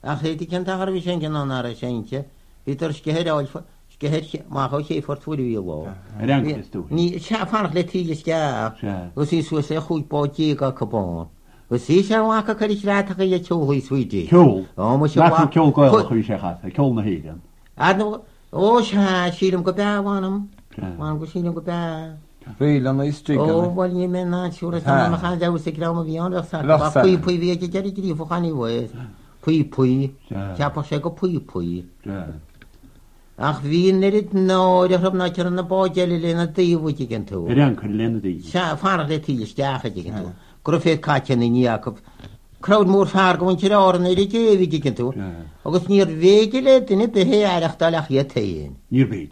Ach héti cyn tagar fi sy'n gynnon ar y syntio. Bydd o'r sgeher oed, sgeher mach o lle ffwrdd fwyr i lo. Ni siafan le ti ysgaf. Os i swys e chwyd bod i gael cybon. Os i siafan wach o cyrich rhaid ac ei tiwl hwy swyddi. Ciwl? Nath ciwl goel chwy siachas, ciwl na heigan. O sy'n gobea wanam. Wan go sy'n gobea. Rwylan o'i strigan. O, wel ni'n mynd na siwr ys yma chan dewis y grawn o fi ond o'ch sa'n. Pwy fi eich geri gri ffwch ani wedd. Pwy. Sia poseg o pwy. Ach fi'n nerid nôr i'ch rhywbeth na'r yn y bodel i len y ddiwyd i gyntu. Erian cyn len y di. Sia ffarach le ti ysdiach i gyntu. Gwrffedd cachan i ni ac crowd mŵr ffarg o'n ti'r o'r neud i gefyd i gyntu. Agus ni'r feg i le dyn i behe arach dalach i a tein. Ni'r byd.